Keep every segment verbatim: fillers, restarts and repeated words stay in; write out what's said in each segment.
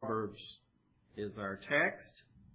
Proverbs is our text.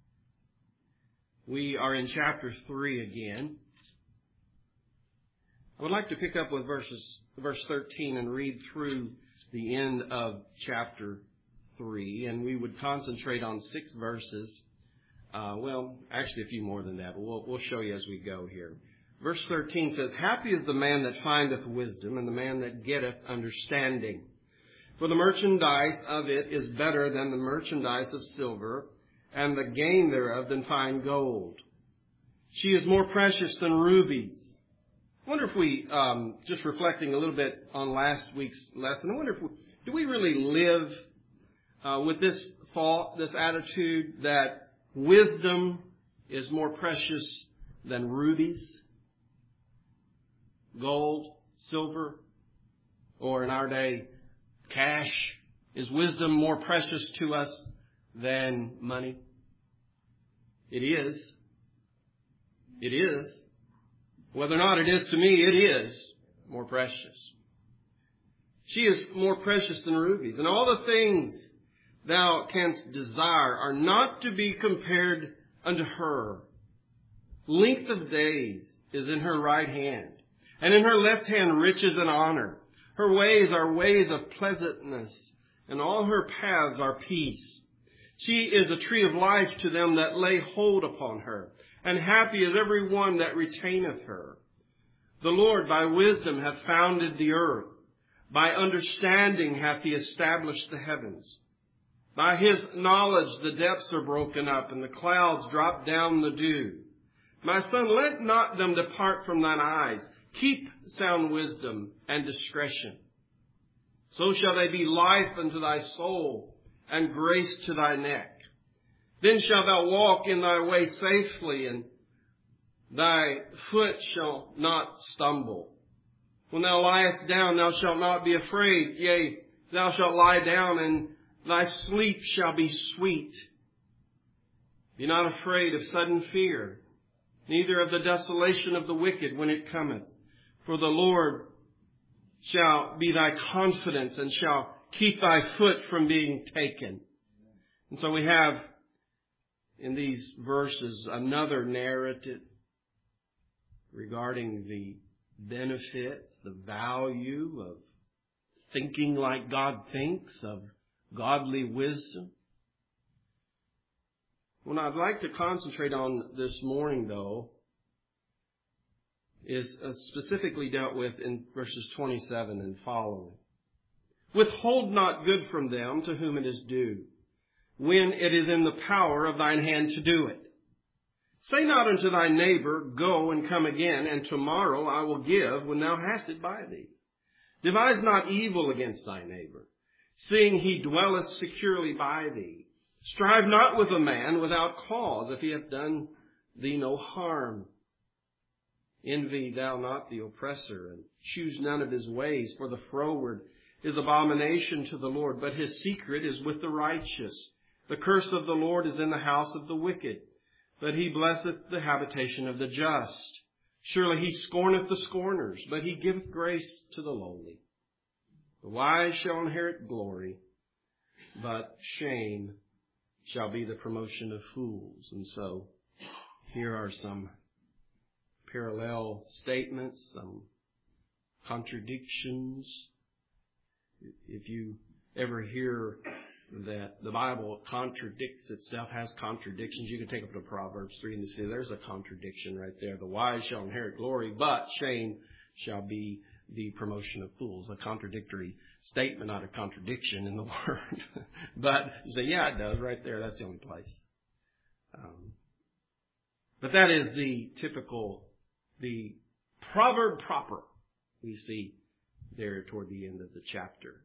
We are in chapter three again. I would like to pick up with verses, verse thirteen and read through the end of chapter three, and we would concentrate on six verses. Uh, well, actually a few more than that, but we'll, we'll show you as we go here. Verse thirteen says, "Happy is the man that findeth wisdom, and the man that getteth understanding. For the merchandise of it is better than the merchandise of silver, and the gain thereof than fine gold. She is more precious than rubies." I wonder if we, um, just reflecting a little bit on last week's lesson, I wonder if we, do we really live uh, with this thought, this attitude that wisdom is more precious than rubies, gold, silver, or in our day, cash? Is wisdom more precious to us than money? It is. It is. Whether or not it is to me, it is more precious. She is more precious than rubies. And all the things thou canst desire are not to be compared unto her. Length of days is in her right hand, and in her left hand riches and honor. Her ways are ways of pleasantness, and all her paths are peace. She is a tree of life to them that lay hold upon her, and happy is every one that retaineth her. The Lord by wisdom hath founded the earth. By understanding hath he established the heavens. By his knowledge the depths are broken up, and the clouds drop down the dew. My son, let not them depart from thine eyes. Keep sound wisdom and discretion. So shall they be life unto thy soul, and grace to thy neck. Then shalt thou walk in thy way safely, and thy foot shall not stumble. When thou liest down, thou shalt not be afraid. Yea, thou shalt lie down, and thy sleep shall be sweet. Be not afraid of sudden fear, neither of the desolation of the wicked when it cometh. For the Lord shall be thy confidence, and shall keep thy foot from being taken." And so we have in these verses another narrative regarding the benefits, the value of thinking like God thinks, of godly wisdom. What I'd like to concentrate on this morning, though, is uh, specifically dealt with in verses twenty-seven and following. "Withhold not good from them to whom it is due, when it is in the power of thine hand to do it. Say not unto thy neighbor, Go and come again, and tomorrow I will give when thou hast it by thee. Devise not evil against thy neighbor, seeing he dwelleth securely by thee. Strive not with a man without cause, if he hath done thee no harm. Envy thou not the oppressor, and choose none of his ways, for the froward is abomination to the Lord, but his secret is with the righteous. The curse of the Lord is in the house of the wicked, but he blesseth the habitation of the just. Surely he scorneth the scorners, but he giveth grace to the lowly. The wise shall inherit glory, but shame shall be the promotion of fools." And so here are some parallel statements, some contradictions. If you ever hear that the Bible contradicts itself, has contradictions, you can take up to Proverbs three and see there's a contradiction right there. The wise shall inherit glory, but shame shall be the promotion of fools. A contradictory statement, not a contradiction in the word. But you say, yeah, it does right there. That's the only place. Um, but that is the typical, the proverb proper we see there toward the end of the chapter.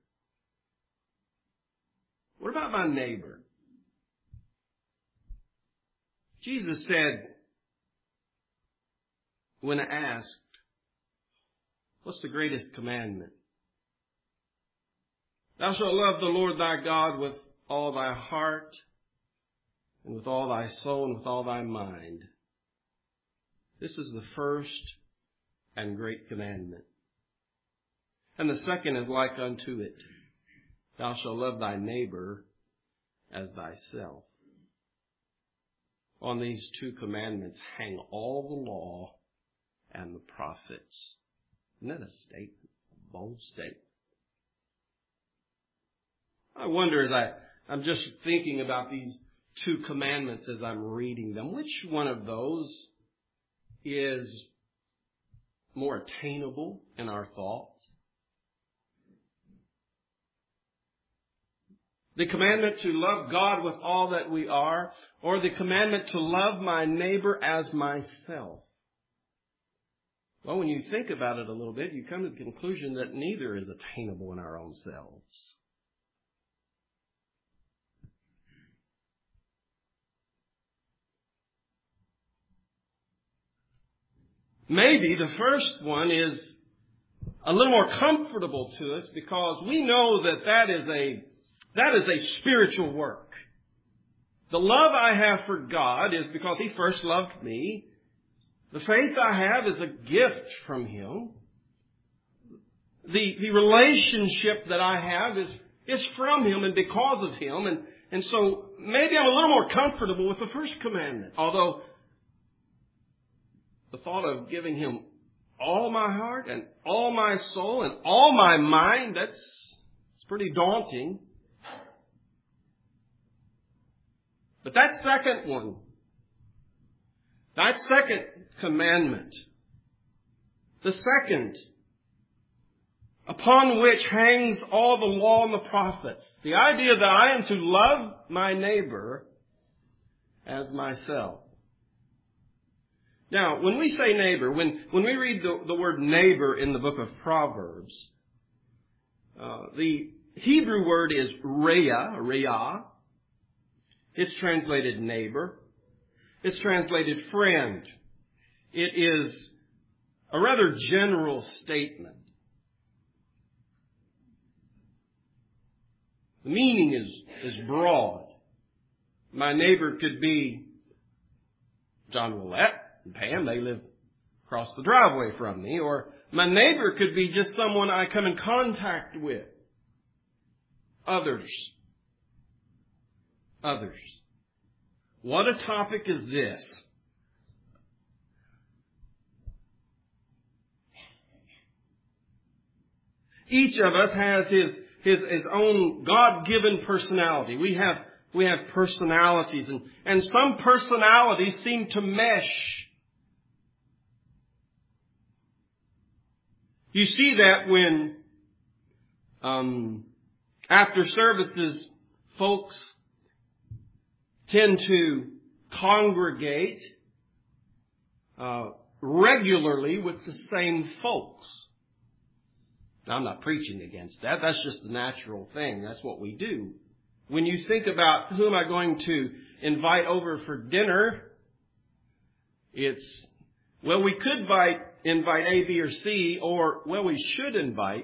What about my neighbor? Jesus said, when asked, what's the greatest commandment? Thou shalt love the Lord thy God with all thy heart, and with all thy soul, and with all thy mind. This is the first and great commandment. And the second is like unto it. Thou shalt love thy neighbor as thyself. On these two commandments hang all the law and the prophets. Isn't that a statement? A bold statement. I wonder as I, I'm just thinking about these two commandments as I'm reading them, which one of those is more attainable in our thoughts? The commandment to love God with all that we are, or the commandment to love my neighbor as myself? Well, when you think about it a little bit, you come to the conclusion that neither is attainable in our own selves. Maybe the first one is a little more comfortable to us because we know that that is a, that is a spiritual work. The love I have for God is because He first loved me. The faith I have is a gift from Him. The, the relationship that I have is, is from Him and because of Him. And, and so maybe I'm a little more comfortable with the first commandment. Although the thought of giving Him all my heart and all my soul and all my mind, that's it's pretty daunting. But that second one, that second commandment, the second upon which hangs all the law and the prophets, the idea that I am to love my neighbor as myself. Now, when we say neighbor, when, when we read the, the word neighbor in the book of Proverbs, uh, the Hebrew word is reah, reah. It's translated neighbor. It's translated friend. It is a rather general statement. The meaning is, is broad. My neighbor could be John Willett and Pam. They live across the driveway from me. Or my neighbor could be just someone I come in contact with. Others. Others. What a topic is this? Each of us has his, his, his own God-given personality. We have, we have personalities, and, and some personalities seem to mesh. You see that when, um, after services, folks tend to congregate uh, regularly with the same folks. Now, I'm not preaching against that. That's just the natural thing. That's what we do. When you think about who am I going to invite over for dinner, it's, well, we could invite, invite A, B, or C, or, well, we should invite.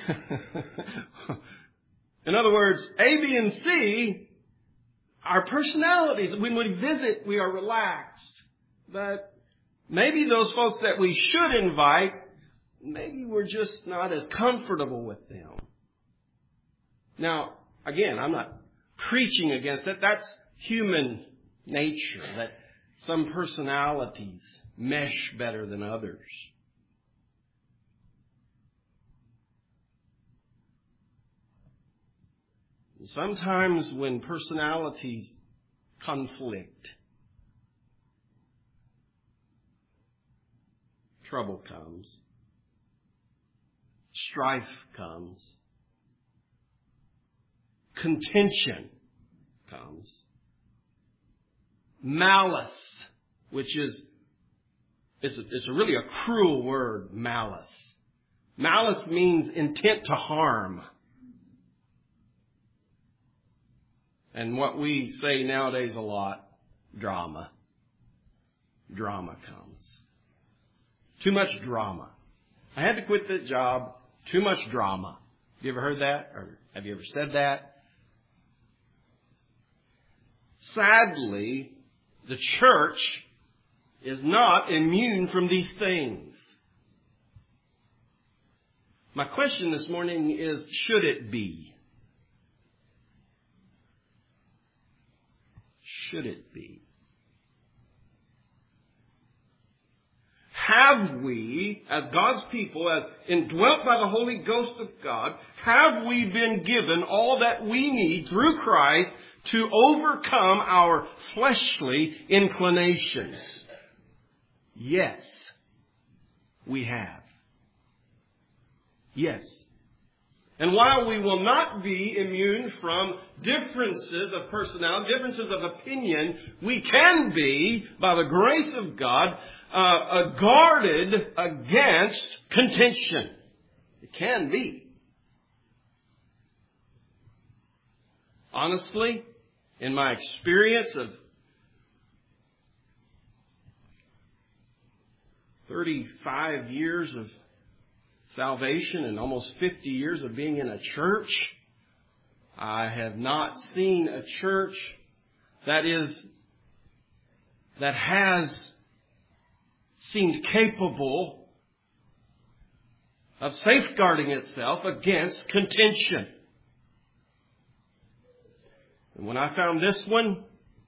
In other words, A, B, and C, our personalities, when we visit, we are relaxed. But maybe those folks that we should invite, maybe we're just not as comfortable with them. Now, again, I'm not preaching against it. That's human nature, that some personalities mesh better than others. Sometimes when personalities conflict, trouble comes, strife comes, contention comes, malice, which is, it's, a, it's a really a cruel word, malice. Malice means intent to harm. And what we say nowadays a lot, drama. Drama comes. Too much drama. I had to quit that job. Too much drama. Have you ever heard that? Or have you ever said that? Sadly, the church is not immune from these things. My question this morning is, should it be? should it be? Have we, as God's people, as indwelt by the Holy Ghost of God, have we been given all that we need through Christ to overcome our fleshly inclinations? Yes, we have. Yes. And while we will not be immune from differences of personality, differences of opinion, we can be, by the grace of God, uh, uh, guarded against contention. It can be. Honestly, in my experience of thirty-five years of salvation and almost fifty years of being in a church, I have not seen a church that is, that has seemed capable of safeguarding itself against contention. And when I found this one,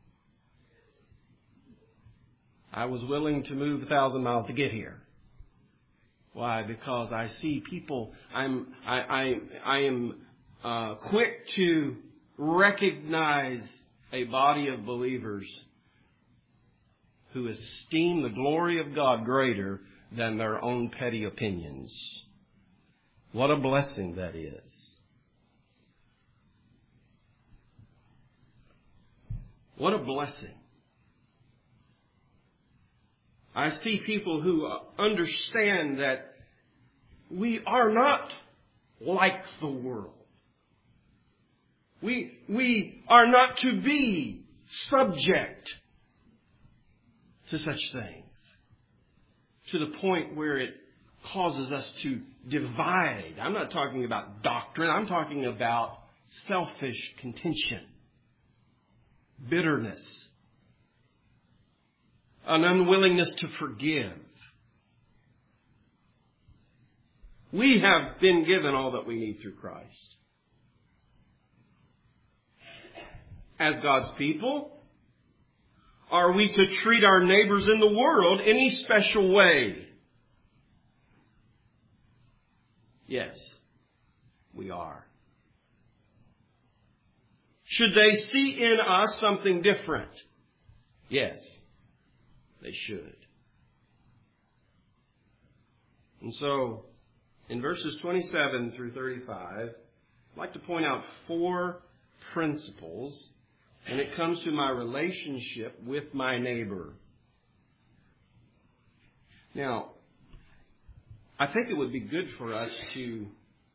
I was willing to move a thousand miles to get here. Why? Because I see people, I'm, I, I, I am uh, quick to recognize a body of believers who esteem the glory of God greater than their own petty opinions. What a blessing that is. What a blessing. I see people who understand that we are not like the world. We, we are not to be subject to such things, to the point where it causes us to divide. I'm not talking about doctrine. I'm talking about selfish contention, bitterness, an unwillingness to forgive. We have been given all that we need through Christ. As God's people, are we to treat our neighbors in the world any special way? Yes, we are. Should they see in us something different? Yes, they should. And so, in verses twenty-seven through thirty-five, I'd like to point out four principles when it comes to my relationship with my neighbor. Now, I think it would be good for us to,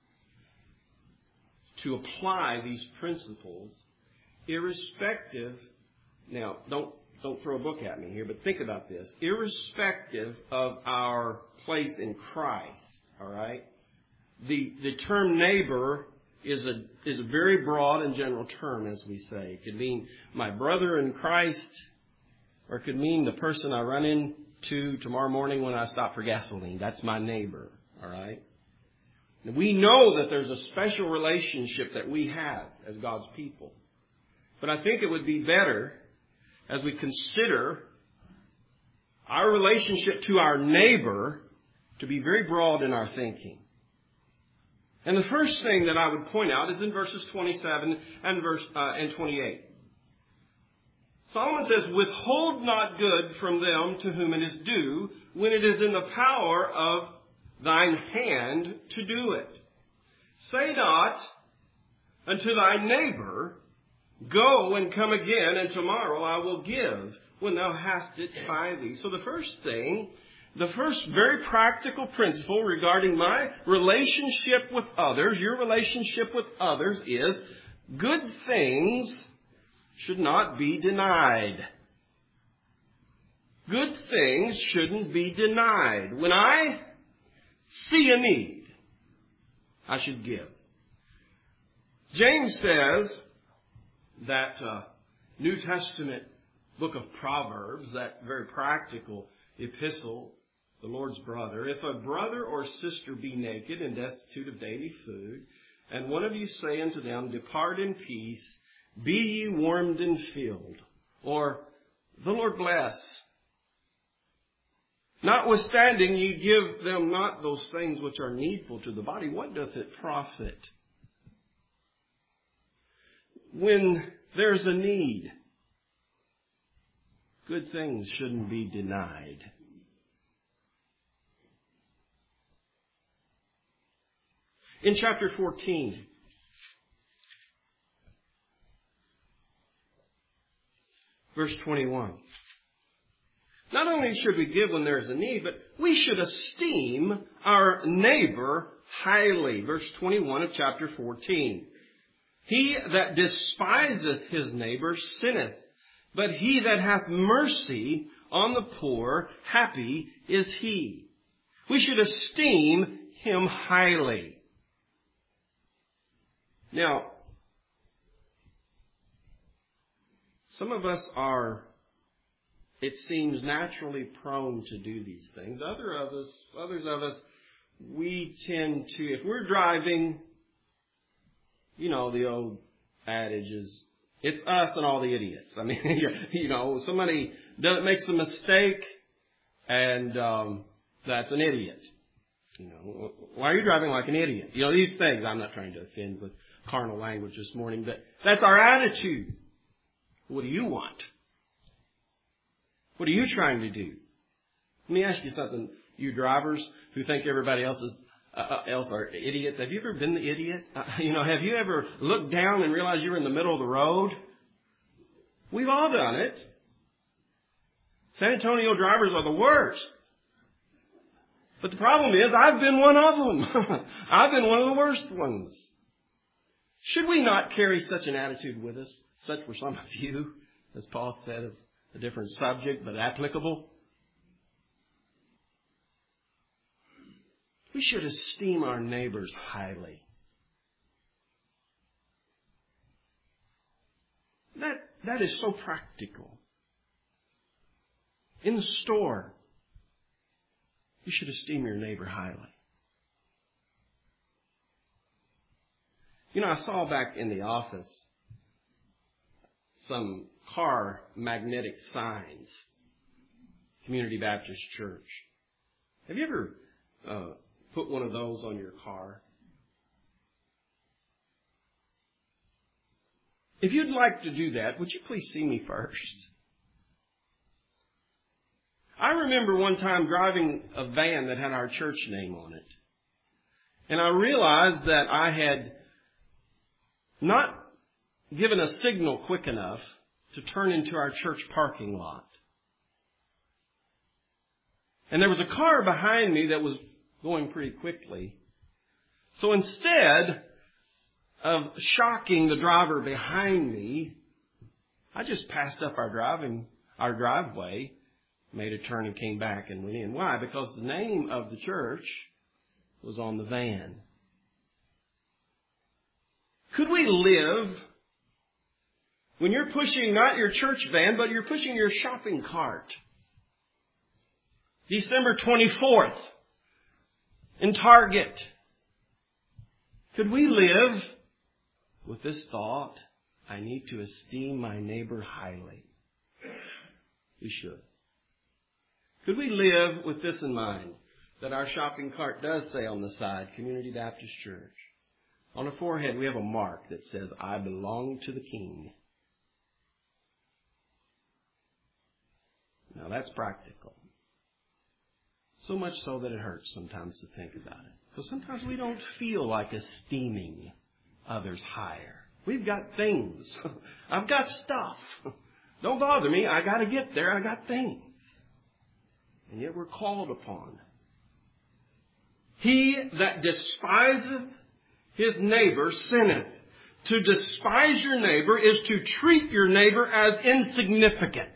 to apply these principles irrespective. Now, don't don't throw a book at me here, but think about this. Irrespective of our place in Christ, all right? The the term neighbor is a is a very broad and general term, as we say. It could mean my brother in Christ, or it could mean the person I run into tomorrow morning when I stop for gasoline. That's my neighbor, all right? And we know that there's a special relationship that we have as God's people. But I think it would be better as we consider our relationship to our neighbor to be very broad in our thinking. And the first thing that I would point out is in verses twenty-seven and verse uh, and twenty-eight. Solomon says, "Withhold not good from them to whom it is due, when it is in the power of thine hand to do it. Say not unto thy neighbor, Go and come again, and tomorrow I will give, when thou hast it by thee." So the first thing, the first very practical principle regarding my relationship with others, your relationship with others, is good things should not be denied. Good things shouldn't be denied. When I see a need, I should give. James says that uh, New Testament book of Proverbs, that very practical epistle, the Lord's brother, "If a brother or sister be naked and destitute of daily food, and one of you say unto them, Depart in peace, be ye warmed and filled, or the Lord bless. Notwithstanding, ye give them not those things which are needful to the body. What doth it profit? When there's a need, good things shouldn't be denied. In chapter fourteen, verse twenty-one, not only should we give when there is a need, but we should esteem our neighbor highly. Verse twenty-one of chapter fourteen. He that despiseth his neighbor sinneth, but he that hath mercy on the poor, happy is he. We should esteem him highly. Now, some of us are, it seems, naturally prone to do these things. Other of us, others of us, we tend to, if we're driving, you know, the old adage is, it's us and all the idiots. I mean, you know, somebody does, makes a mistake, and um, that's an idiot. You know, why are you driving like an idiot? You know, these things. I'm not trying to offend with carnal language this morning, but that's our attitude. What do you want? What are you trying to do? Let me ask you something, you drivers who think everybody else is uh, else are idiots. Have you ever been the idiot? Uh, you know, have you ever looked down and realized you were in the middle of the road? We've all done it. San Antonio drivers are the worst. But the problem is, I've been one of them. I've been one of the worst ones. Should we not carry such an attitude with us? Such were some of you, as Paul said, of a different subject, but applicable. We should esteem our neighbors highly. That, that is so practical. In the store, you should esteem your neighbor highly. You know, I saw back in the office some car magnetic signs. Community Baptist Church. Have you ever uh, put one of those on your car? If you'd like to do that, would you please see me first? I remember one time driving a van that had our church name on it. And I realized that I had not given a signal quick enough to turn into our church parking lot. And there was a car behind me that was going pretty quickly. So instead of shocking the driver behind me, I just passed up our driving, our driveway, made a turn and came back and went in. Why? Because the name of the church was on the van. Could we live when you're pushing not your church van, but you're pushing your shopping cart? December twenty-fourth in Target. Could we live with this thought? I need to esteem my neighbor highly. We should. Could we live with this in mind, that our shopping cart does say on the side, Community Baptist Church. On the forehead we have a mark that says, I belong to the King. Now that's practical. So much so that it hurts sometimes to think about it. Because sometimes we don't feel like esteeming others higher. We've got things. I've got stuff. Don't bother me. I got to get there. I got things. And yet we're called upon. He that despiseth his neighbor sinneth. To despise your neighbor is to treat your neighbor as insignificant.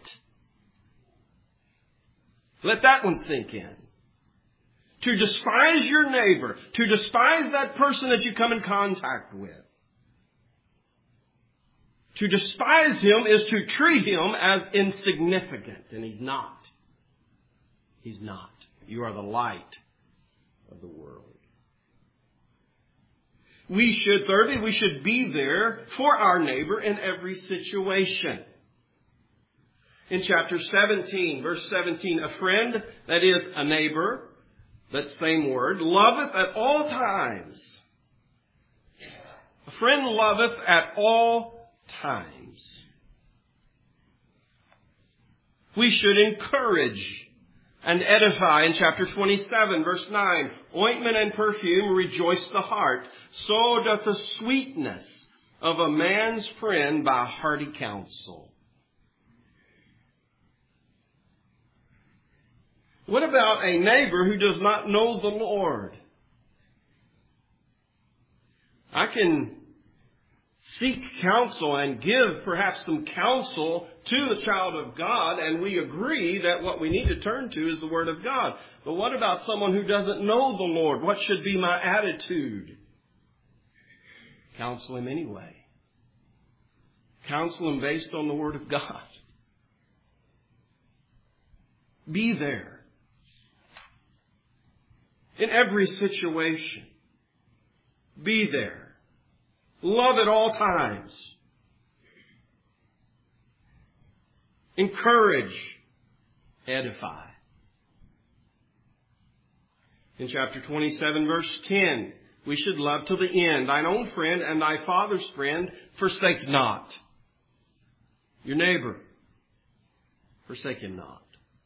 Let that one sink in. To despise your neighbor, to despise that person that you come in contact with. To despise him is to treat him as insignificant. And he's not. He's not. You are the light of the world. We should, thirdly, we should be there for our neighbor in every situation. In chapter seventeen, verse seventeen, a friend, that is a neighbor, that same word, loveth at all times. A friend loveth at all times. We should encourage and edify in chapter twenty-seven, verse nine. Ointment and perfume rejoice the heart. So doth the sweetness of a man's friend by hearty counsel. What about a neighbor who does not know the Lord? I can seek counsel and give perhaps some counsel to the child of God, and we agree that what we need to turn to is the Word of God. But what about someone who doesn't know the Lord? What should be my attitude? Counsel him anyway. Counsel him based on the Word of God. Be there. In every situation. Be there. Love at all times. Encourage. Edify. In chapter twenty-seven, verse ten, we should love to the end. Thine own friend and thy father's friend forsake not. Your neighbor, forsake him not.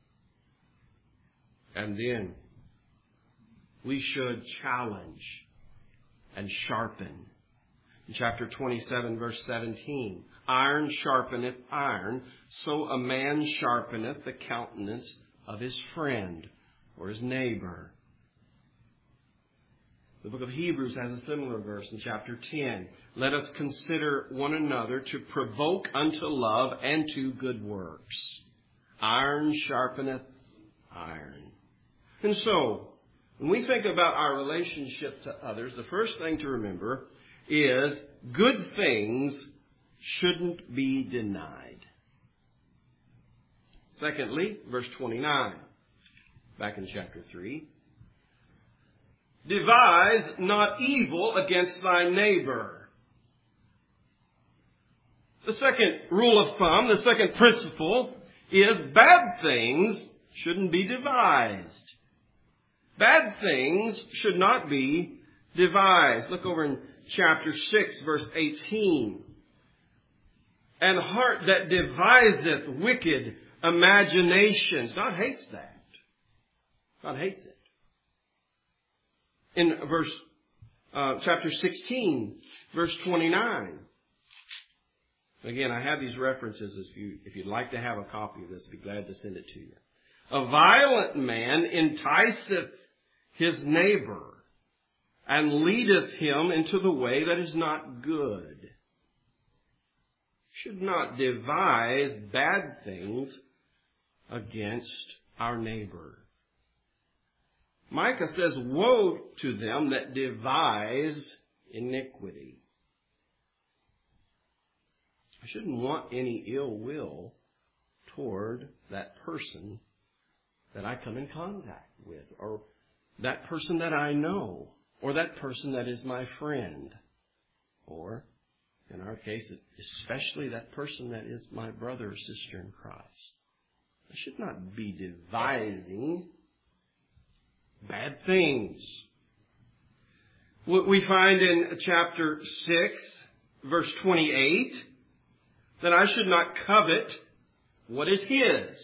And then we should challenge and sharpen. In chapter twenty-seven, verse seventeen, iron sharpeneth iron, so a man sharpeneth the countenance of his friend or his neighbor. The book of Hebrews has a similar verse in chapter ten. Let us consider one another to provoke unto love and to good works. Iron sharpeneth iron. And so, when we think about our relationship to others, the first thing to remember is good things shouldn't be denied. Secondly, verse twenty-nine, back in chapter three. Devise not evil against thy neighbor. The second rule of thumb, the second principle is bad things shouldn't be devised. Bad things should not be devised. Look over in chapter six, verse eighteen. And heart that deviseth wicked imaginations. God hates that. God hates it. In verse, uh, chapter sixteen, verse twenty-nine. Again, I have these references. If you, if you'd like to have a copy of this, I'd be glad to send it to you. A violent man enticeth his neighbor, and leadeth him into the way that is not good. Should not devise bad things against our neighbor. Micah says, woe to them that devise iniquity. I shouldn't want any ill will toward that person that I come in contact with, or that person that I know, or that person that is my friend, or, in our case, especially that person that is my brother or sister in Christ. I should not be devising bad things. What we find in chapter six, verse twenty-eight, that I should not covet what is his.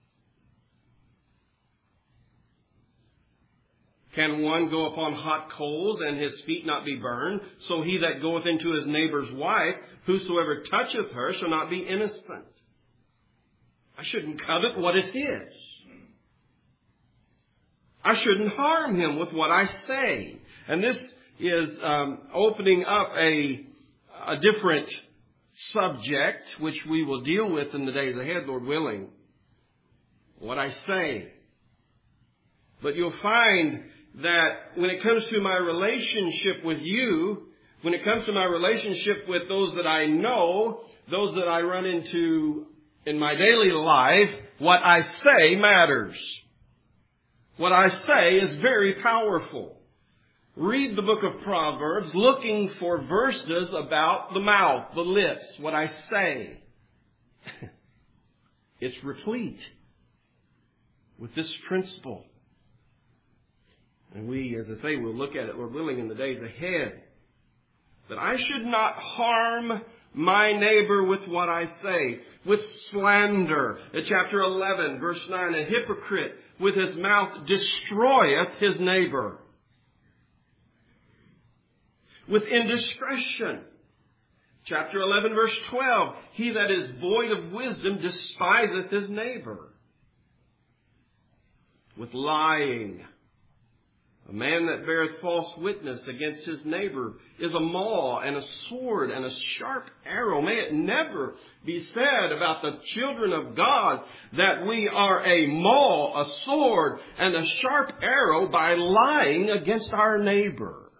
Can one go upon hot coals and his feet not be burned? So he that goeth into his neighbor's wife, whosoever toucheth her shall not be innocent. I shouldn't covet what is his. I shouldn't harm him with what I say. And this is um, opening up a, a different subject, which we will deal with in the days ahead, Lord willing. What I say. But you'll find that when it comes to my relationship with you, when it comes to my relationship with those that I know, those that I run into in my daily life, what I say matters. What I say is very powerful. Read the book of Proverbs looking for verses about the mouth, the lips, what I say. it's replete with this principle. And we, as I say, will look at it, Lord willing, in the days ahead. That I should not harm my neighbor with what I say, with slander. In chapter eleven, verse nine, a hypocrite with his mouth destroyeth his neighbor. With indiscretion. Chapter eleven, verse twelve, he that is void of wisdom despiseth his neighbor. With lying. A man that beareth false witness against his neighbor is a maul and a sword and a sharp arrow. May it never be said about the children of God that we are a maul, a sword, and a sharp arrow by lying against our neighbor.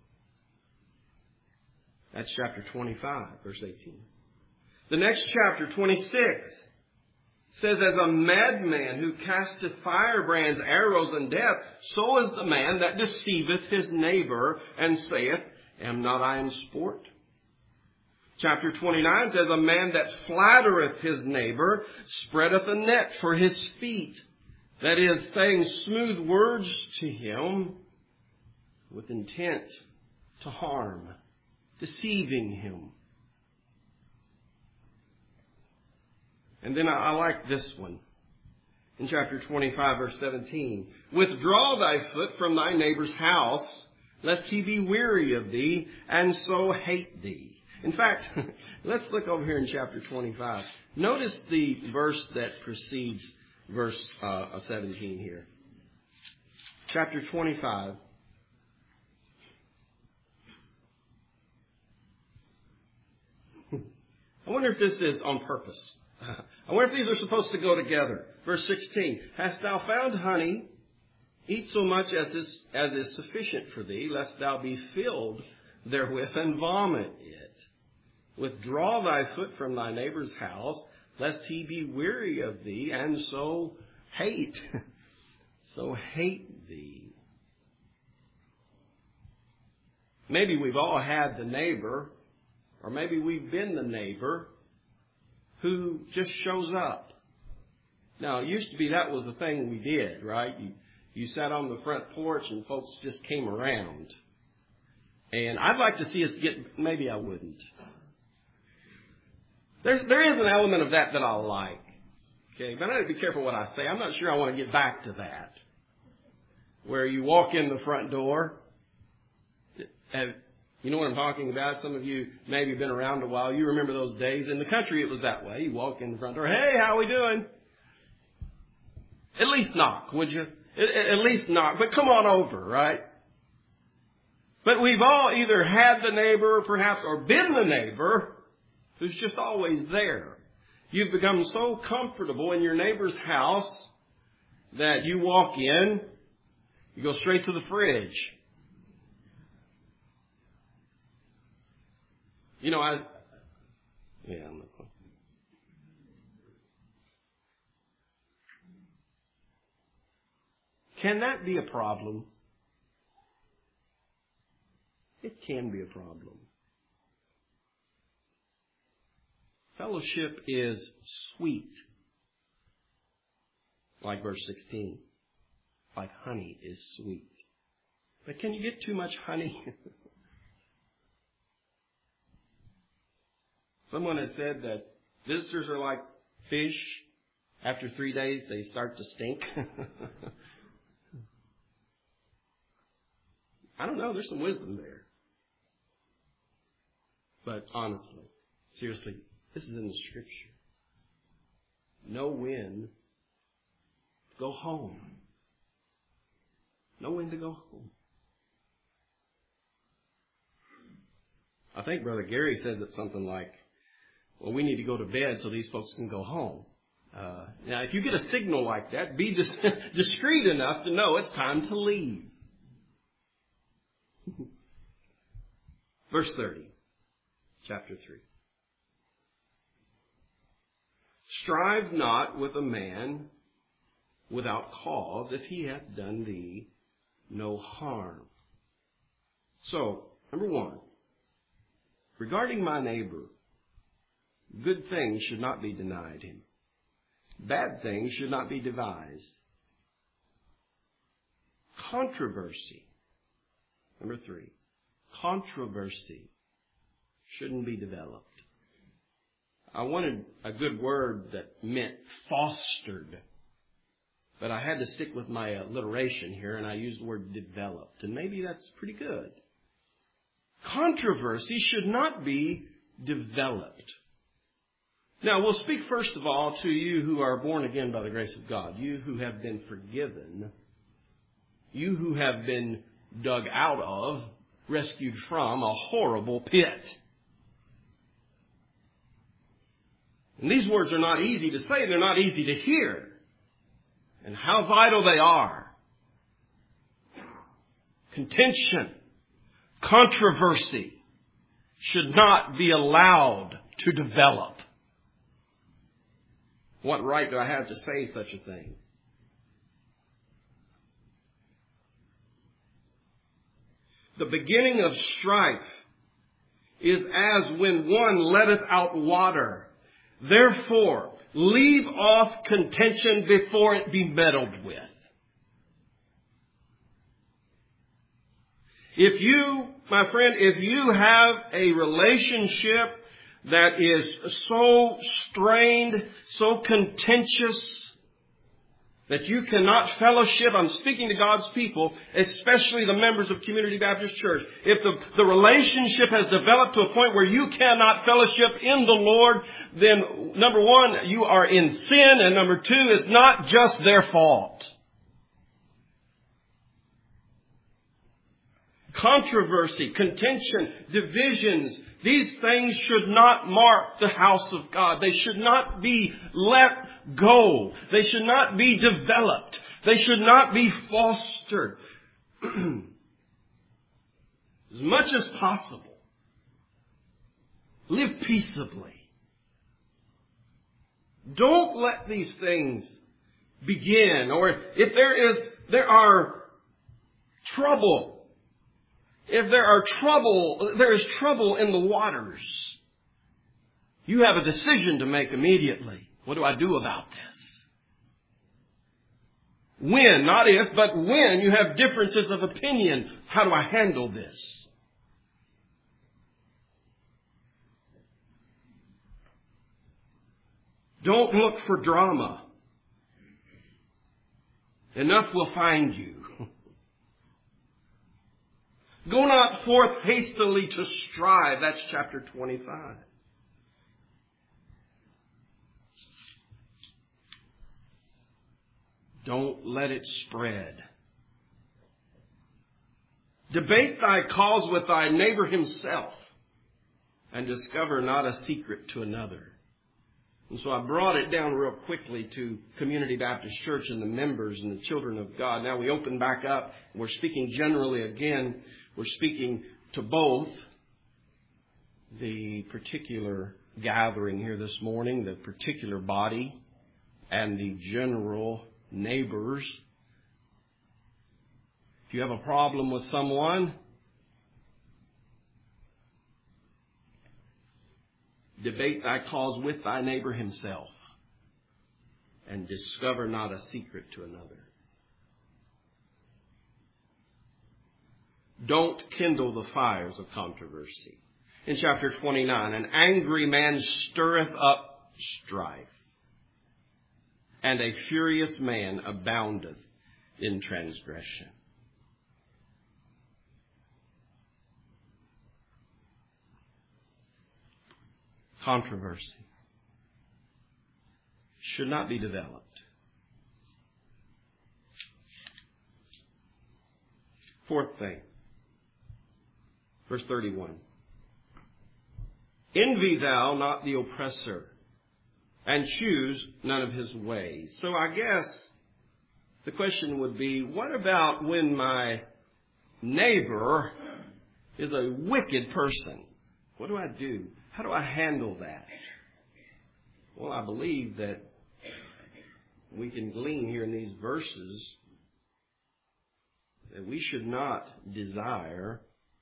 That's chapter twenty-five, verse eighteen. The next chapter, twenty-six, says, as a madman who casteth firebrands, arrows, and death, so is the man that deceiveth his neighbor, and saith, am not I in sport? Chapter twenty-nine says, a man that flattereth his neighbor spreadeth a net for his feet. That is, saying smooth words to him with intent to harm, deceiving him. And then I, I like this one. In chapter twenty-five, verse seventeen. Withdraw thy foot from thy neighbor's house, lest he be weary of thee, and so hate thee. In fact, let's look over here in chapter twenty-five. Notice the verse that precedes verse uh, seventeen here. Chapter twenty-five. I wonder if this is on purpose. I wonder if these are supposed to go together. Verse sixteen. Hast thou found honey? Eat so much as is, as is sufficient for thee, lest thou be filled therewith and vomit it. Withdraw thy foot from thy neighbor's house, lest he be weary of thee, and so hate. so hate thee. Maybe we've all had the neighbor, or maybe we've been the neighbor who just shows up. Now, it used to be that was the thing we did, right? You, you sat on the front porch and folks just came around. And I'd like to see us get, maybe I wouldn't. There's, there is an element of that that I like. Okay, but I have to be careful what I say. I'm not sure I want to get back to that. Where you walk in the front door. Have, You know what I'm talking about? Some of you maybe have been around a while. You remember those days. In the country, it was that way. You walk in the front door. Hey, how we doing? At least knock, would you? At least knock. But come on over, right? But we've all either had the neighbor, perhaps, or been the neighbor who's just always there. You've become so comfortable in your neighbor's house that you walk in, you go straight to the fridge. You know, I, yeah, I'm not going. Can that be a problem? It can be a problem. Fellowship is sweet, like verse sixteen. Like honey is sweet. But can you get too much honey? Someone has said that visitors are like fish. After three days, they start to stink. I don't know. There's some wisdom there. But honestly, seriously, this is in the Scripture. Know when to go home. Know when to go home. I think Brother Gary says it something like, well, we need to go to bed so these folks can go home. Uh, now, if you get a signal like that, be dis- discreet enough to know it's time to leave. Verse thirty, chapter three. Strive not with a man without cause, if he hath done thee no harm. So, number one, regarding my neighbor, good things should not be denied him. Bad things should not be devised. Controversy. Number three. Controversy shouldn't be developed. I wanted a good word that meant fostered. But I had to stick with my alliteration here, and I used the word developed. And maybe that's pretty good. Controversy should not be developed. Now, we'll speak first of all to you who are born again by the grace of God. You who have been forgiven. You who have been dug out of, rescued from a horrible pit. And these words are not easy to say. They're not easy to hear. And how vital they are. Contention, controversy should not be allowed to develop. What right do I have to say such a thing? The beginning of strife is as when one letteth out water. Therefore, leave off contention before it be meddled with. If you, my friend, if you have a relationship that is so strained, so contentious, that you cannot fellowship, I'm speaking to God's people, especially the members of Community Baptist Church. If the, the relationship has developed to a point where you cannot fellowship in the Lord, then number one, you are in sin, and number two, it's not just their fault. Controversy, contention, divisions, these things should not mark the house of God. They should not be let go. They should not be developed. They should not be fostered. As much as possible, live peaceably. Don't let these things begin, or if there is, there are trouble. If there are trouble, there is trouble in the waters. You have a decision to make immediately. What do I do about this? When, not if, but when you have differences of opinion, how do I handle this? Don't look for drama. Enough will find you. Go not forth hastily to strive. That's chapter twenty-five. Don't let it spread. Debate thy cause with thy neighbor himself, and discover not a secret to another. And so I brought it down real quickly to Community Baptist Church and the members and the children of God. Now we open back up. We're speaking generally again. We're speaking to both the particular gathering here this morning, the particular body, and the general neighbors. If you have a problem with someone, debate thy cause with thy neighbor himself, and discover not a secret to another. Don't kindle the fires of controversy. In chapter twenty-nine, an angry man stirreth up strife, and a furious man aboundeth in transgression. Controversy should not be developed. Fourth thing. Verse thirty-one. Envy thou not the oppressor, and choose none of his ways. So I guess the question would be, what about when my neighbor is a wicked person? What do I do? How do I handle that? Well, I believe that we can glean here in these verses that we should not desire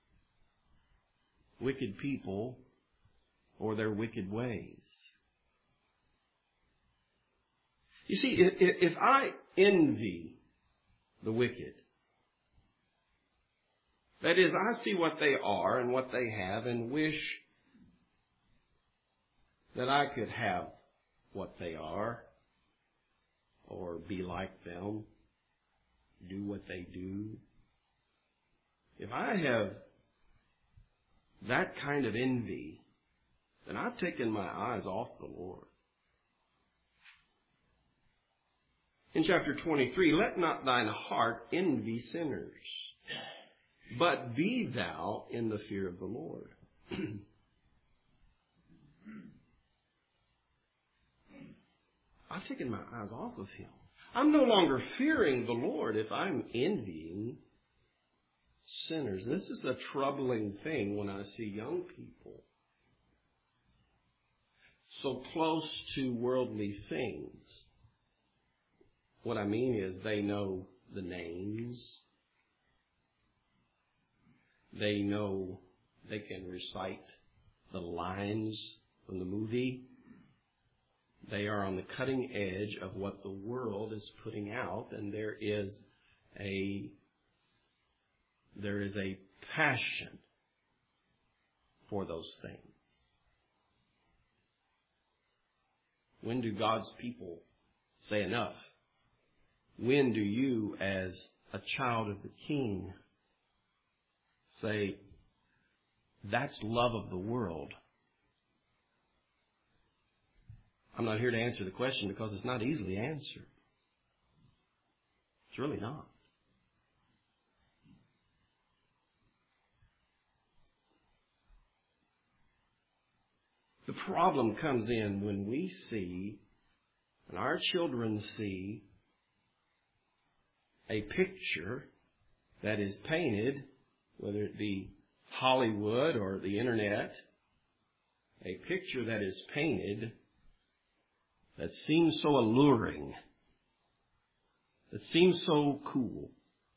wicked people or their wicked ways. You see, if, if I envy the wicked, that is, I see what they are and what they have and wish that I could have what they are or be like them, do what they do. If I have that kind of envy, then I've taken my eyes off the Lord. In chapter twenty-three, let not thine heart envy sinners, but be thou in the fear of the Lord. I've taken my eyes off of Him. I'm no longer fearing the Lord if I'm envying sinners. This is a troubling thing when I see young people so close to worldly things. What I mean is they know the names. They know they can recite the lines from the movie. They are on the cutting edge of what the world is putting out, and there is a there is a passion for those things. When do God's people say enough? When do you, as a child of the King, say, that's love of the world? I'm not here to answer the question because it's not easily answered. It's really not. The problem comes in when we see, and our children see, a picture that is painted, whether it be Hollywood or the internet, a picture that is painted that seems so alluring, that seems so cool.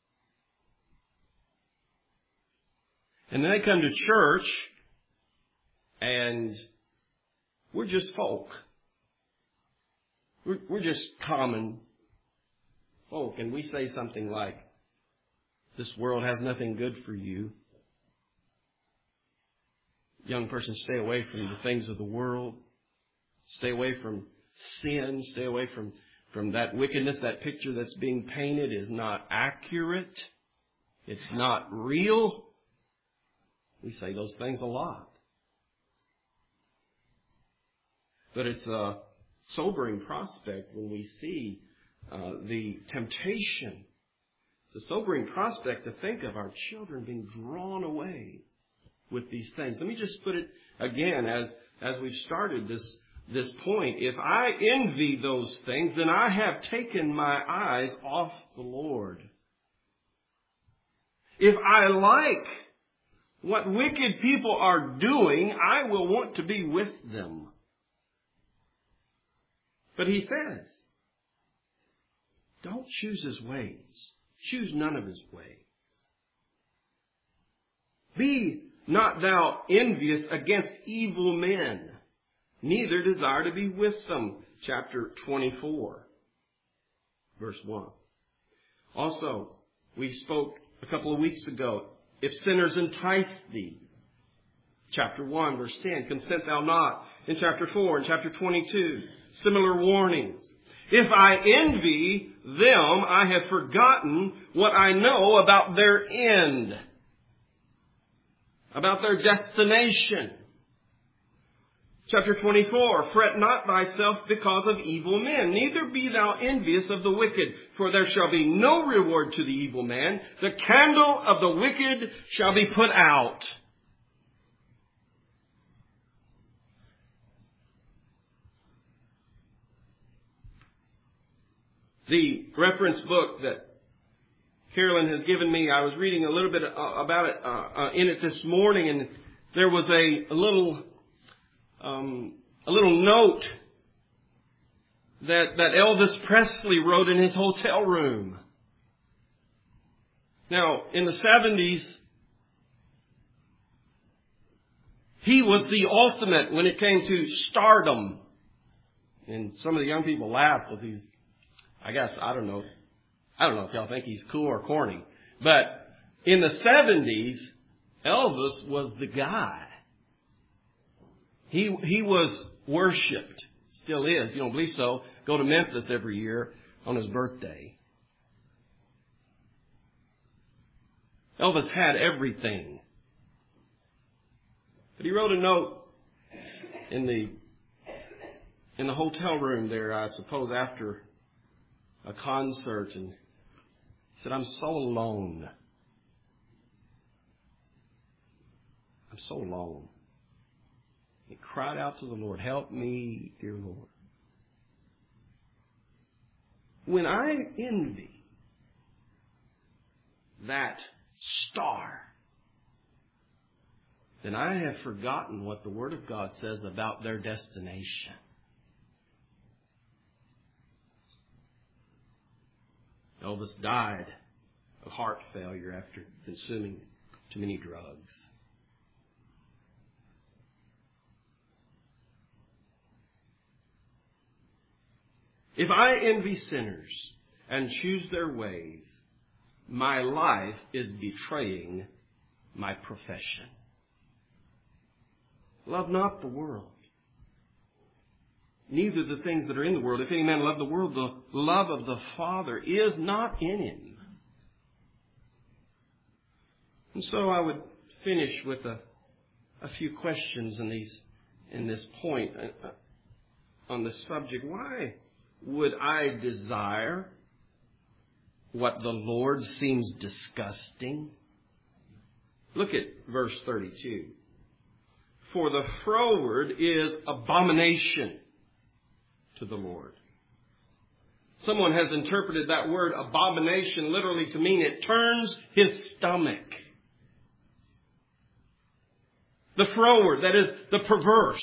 And then they come to church and we're just folk. We're, we're just common folk. And we say something like, this world has nothing good for you. Young person, stay away from the things of the world. Stay away from sin. Stay away from, from that wickedness. That picture that's being painted is not accurate. It's not real. We say those things a lot. But it's a sobering prospect when we see uh, the temptation. It's a sobering prospect to think of our children being drawn away with these things. Let me just put it again as, as we've started this, this point. If I envy those things, then I have taken my eyes off the Lord. If I like what wicked people are doing, I will want to be with them. But he says, don't choose his ways. Choose none of his ways. Be not thou envious against evil men, neither desire to be with them. Chapter twenty-four, verse one. Also, we spoke a couple of weeks ago, if sinners entice thee. Chapter one, verse ten, consent thou not. In chapter four and chapter twenty-two, similar warnings. If I envy them, I have forgotten what I know about their end, about their destination. Chapter twenty-four, fret not thyself because of evil men, neither be thou envious of the wicked, for there shall be no reward to the evil man. The candle of the wicked shall be put out. The reference book that Carolyn has given me, I was reading a little bit about it uh, uh, in it this morning, and there was a, a little um, a little note that that Elvis Presley wrote in his hotel room. Now, in the seventies, he was the ultimate when it came to stardom, and some of the young people laugh with these I guess, I don't know. I don't know if y'all think he's cool or corny. But in the seventies, Elvis was the guy. He, he was worshipped. Still is. If you don't believe so, go to Memphis every year on his birthday. Elvis had everything. But he wrote a note in the in the hotel room there, I suppose, after a concert, and he said, "I'm so alone. I'm so alone." He cried out to the Lord, "Help me, dear Lord." When I envy that star, then I have forgotten what the Word of God says about their destination. Elvis died of heart failure after consuming too many drugs. If I envy sinners and choose their ways, my life is betraying my profession. Love not the world, neither the things that are in the world. If any man love the world, the love of the Father is not in him. And so I would finish with a, a few questions in these in this point uh, on this subject. Why would I desire what the Lord seems disgusting? Look at verse thirty-two. For the froward is abomination to the Lord. Someone has interpreted that word abomination literally to mean it turns his stomach. The froward, that is the perverse.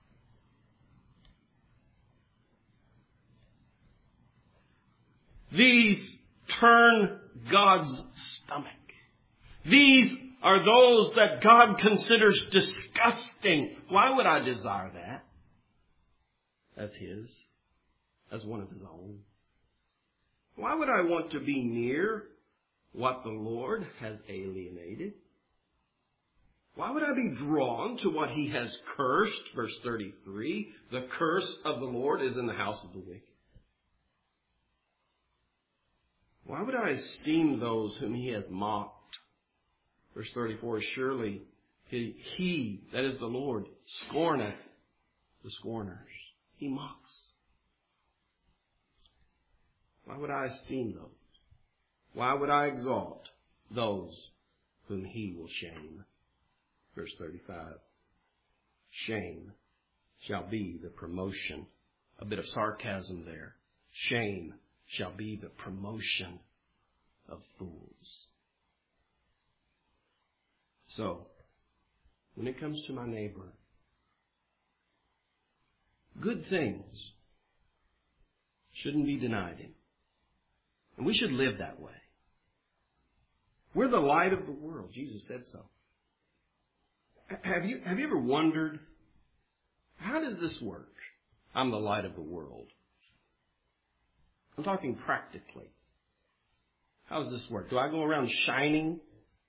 These turn God's stomach. These are those that God considers disgusting. Why would I desire that as His, as one of His own? Why would I want to be near what the Lord has alienated? Why would I be drawn to what He has cursed? Verse thirty-three, the curse of the Lord is in the house of the wicked. Why would I esteem those whom He has mocked? Verse thirty-four, surely he, he, that is the Lord, scorneth the scorners. He mocks. Why would I esteem those? Why would I exalt those whom He will shame? Verse thirty-five, shame shall be the promotion. A bit of sarcasm there. Shame shall be the promotion of fools. So, when it comes to my neighbor, good things shouldn't be denied him. And we should live that way. We're the light of the world. Jesus said so. Have you, have you ever wondered, how does this work? I'm the light of the world. I'm talking practically. How does this work? Do I go around shining?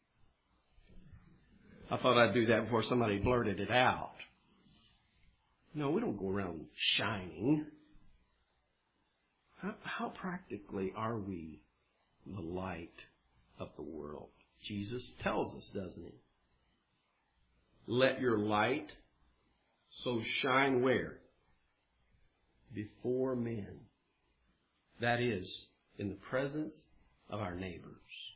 I thought I'd do that before somebody blurted it out. No, we don't go around shining. How, how practically are we the light of the world? Jesus tells us, doesn't He? Let your light so shine where? Before men. That is, in the presence of our neighbors.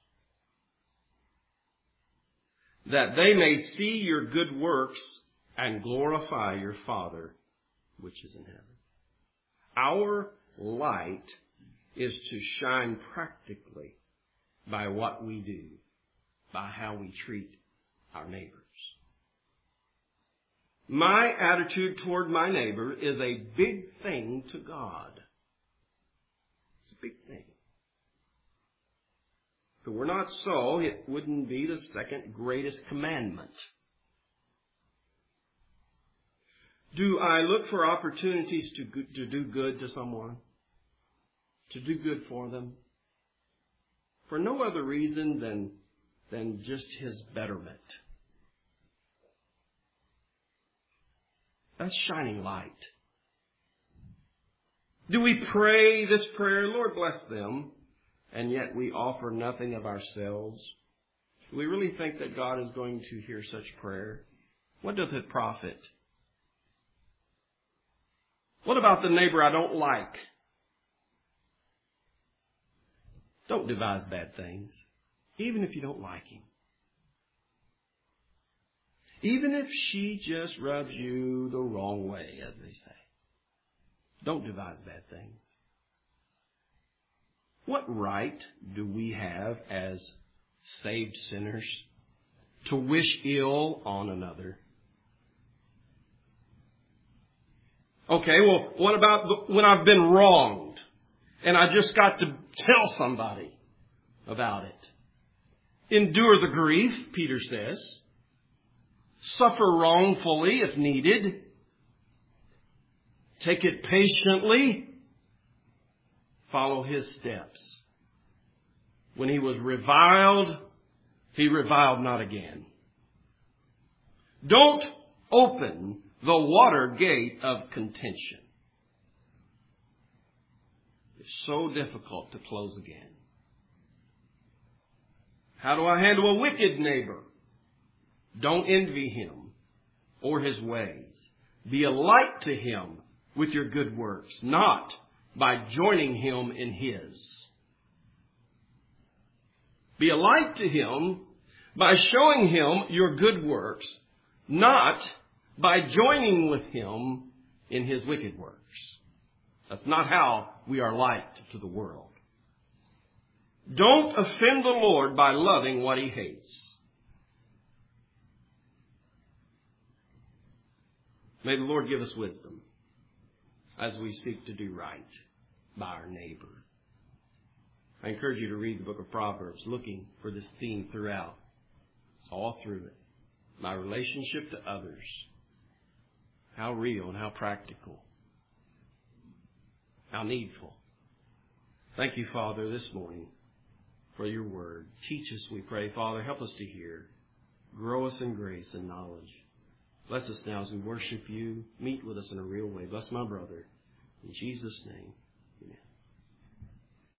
That they may see your good works and glorify your Father which is in heaven. Our light is to shine practically by what we do, by how we treat our neighbors. My attitude toward my neighbor is a big thing to God. It's a big thing. If it were not so, it wouldn't be the second greatest commandment. Do I look for opportunities to, to do good to someone? to do good for them for no other reason than, than just His betterment. That's shining light. Do we pray this prayer, Lord bless them, and yet we offer nothing of ourselves? Do we really think that God is going to hear such prayer? What doth it profit? What about the neighbor I don't like? Don't devise bad things, even if you don't like him. Even if she just rubs you the wrong way, as they say. Don't devise bad things. What right do we have as saved sinners to wish ill on another? Okay, well, what about when I've been wronged and I just got to tell somebody about it? Endure the grief, Peter says. Suffer wrongfully if needed. Take it patiently. Follow His steps. When he was reviled, he reviled not again. Don't open the water gate of contention. It's so difficult to close again. How do I handle a wicked neighbor? Don't envy him or his ways. Be a light to him with your good works, not by joining him in his. Be a light to him by showing him your good works, not by joining with him in his wicked works. That's not how we are light to the world. Don't offend the Lord by loving what He hates. May the Lord give us wisdom as we seek to do right by our neighbor. I encourage you to read the book of Proverbs, looking for this theme throughout. It's all through it. My relationship to others. How real and how practical. How needful. Thank you, Father, this morning for your word. Teach us, we pray, Father. Help us to hear. Grow us in grace and knowledge. Bless us now as we worship you. Meet with us in a real way. Bless my brother. In Jesus' name, amen.